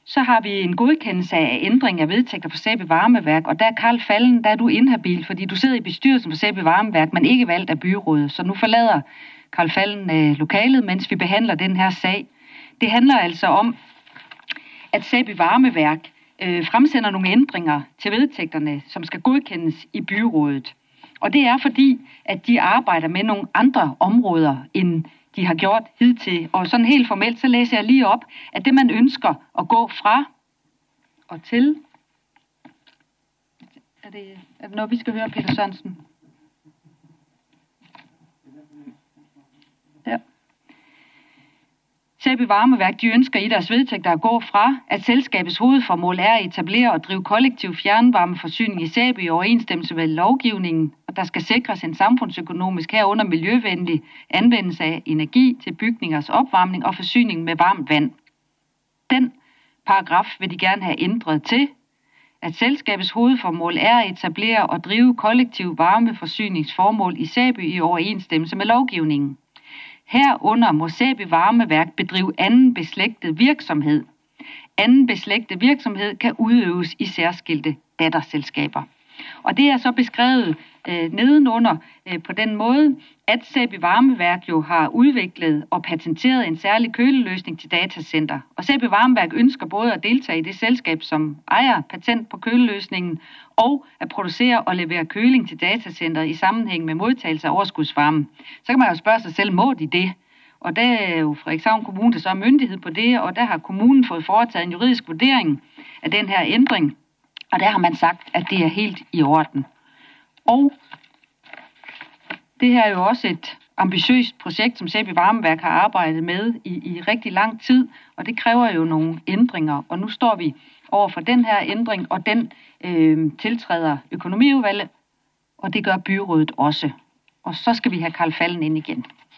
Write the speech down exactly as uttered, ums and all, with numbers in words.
Så har vi en godkendelse af ændring af vedtægter for Sæby Varmeværk, og der er Karl Fallen, der er du inhabil, fordi du sidder i bestyrelsen for Sæby Varmeværk, men ikke valgt af byrådet. Så nu forlader Karl Fallen øh, lokalet, mens vi behandler den her sag. Det handler altså om, at Sæby Varmeværk øh, fremsender nogle ændringer til vedtægterne, som skal godkendes i byrådet. Og det er fordi, at de arbejder med nogle andre områder, end de har gjort hidtil. Og sådan helt formelt, så læser jeg lige op, at det man ønsker at gå fra og til... Er det, er det noget, vi skal høre, Peter Sørensen? Ja. Sæby Varmeværk, de ønsker i deres vedtægter at gå fra, at selskabets hovedformål er at etablere og drive kollektiv fjernvarmeforsyning i Sæby i overensstemmelse med lovgivningen, og der skal sikres en samfundsøkonomisk herunder miljøvenlig anvendelse af energi til bygningers opvarmning og forsyning med varmt vand. Den paragraf vil de gerne have ændret til, at selskabets hovedformål er at etablere og drive kollektiv varmeforsyningsformål i Sæby i overensstemmelse med lovgivningen. Herunder må Sæby Varmeværk bedrive anden beslægtet virksomhed. Anden beslægtet virksomhed kan udøves i særskilte datterselskaber. Og det er så beskrevet øh, nedenunder øh, på den måde, at Sæby Varmeværk jo har udviklet og patenteret en særlig køleløsning til datacenter. Og Sæby Varmeværk ønsker både at deltage i det selskab, som ejer patent på køleløsningen, og at producere og levere køling til datacenter i sammenhæng med modtagelse af overskudsvarme. Så kan man jo spørge sig selv, må de det? Og der er jo Frederikshavn Kommune, der så er myndighed på det, og der har kommunen fået foretaget en juridisk vurdering af den her ændring. Og der har man sagt, at det er helt i orden. Og det her er jo også et ambitiøst projekt, som Sæby Varmeværk har arbejdet med i, i rigtig lang tid, og det kræver jo nogle ændringer. Og nu står vi over for den her ændring, og den øh, tiltræder økonomiudvalget, og det gør byrådet også. Og så skal vi have Karl Fallen ind igen.